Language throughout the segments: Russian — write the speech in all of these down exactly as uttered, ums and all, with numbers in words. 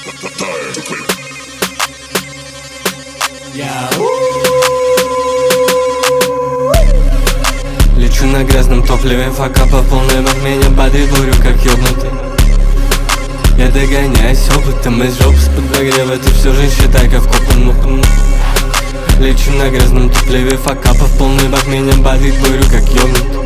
Лечу на грязном топливе, фака по полной, в меня бодрит, бурю как ёбнутый. Я догоняюсь опытом из жоп с подогрева, ты все же считай как вкопан. Лечу на грязном топливе, фака по полной, в меня бодрит, бурю как ёбнутый.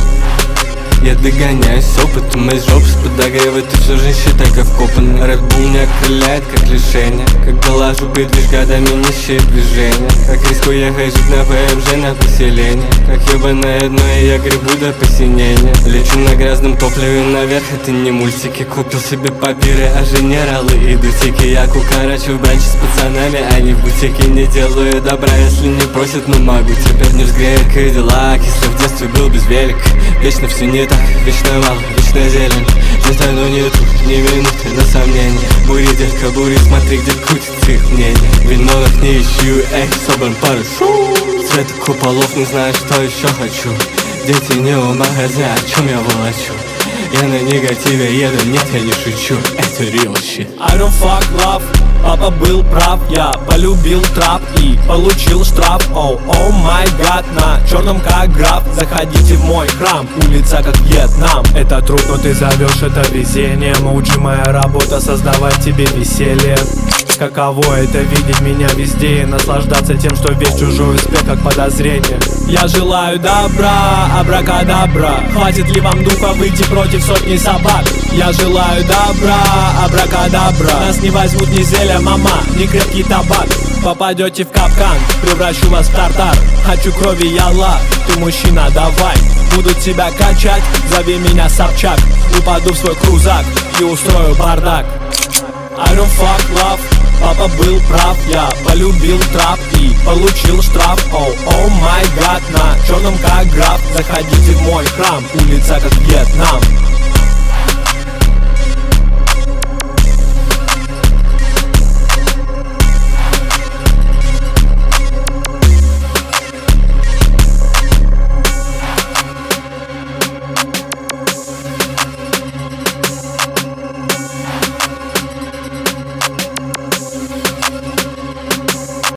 Я догоняюсь опытом из жоп с подогрева, ты все же считай как вкопан. Red Bull не окрыляет как лишение, когда лажу бедвишь годами нищие движения. Как рискую ехать жить на ПМЖ на поселение, как ебаное дно и я гребу до посинения. Лечу на грязном топливе наверх, это не мультики. Купил себе папиры, а генералы и дутики. Я кукарачу в бранче с пацанами, а не в бутике. Не делаю добра, если не просят, но могу. Теперь не взгреет Кадиллак, если в детстве был без велика. Вечно все не так, вечно мало, вечно зелень. Летаю, но нету ни минуты на сомнение. Бури, детка, бури, смотри, где крутится их мнение. Виновных не ищу, эй, собран парашу. Цвета куполов, не знаю, что еще хочу. Дети не у магазина, о чем я волочу? Я на негативе еду, нет, я не шучу. Это real shit. I don't fuck love. Папа был прав, я полюбил трап и получил штраф. Оу, о май гад, на черном как граф. Заходите в мой храм, улица как Вьетнам. Это труд, но ты зовешь это везением. Уджи, моя работа создавать тебе веселье. Каково это видеть меня везде и наслаждаться тем, что весь чужой успех как подозрение. Я желаю добра, абракадабра. Хватит ли вам духа выйти против сотни собак? Я желаю добра, абракадабра. Нас не возьмут ни зелья, мама, ни крепкий табак. Попадете в капкан, превращу вас в тартар. Хочу крови, яла, ты мужчина, давай. Буду тебя качать, зови меня Собчак. Упаду в свой крузак и устрою бардак. I don't fuck love. Папа был прав, я полюбил трап и получил штраф. Оу, о май гад, на черном как граф. Заходите в мой храм, улица как Вьетнам.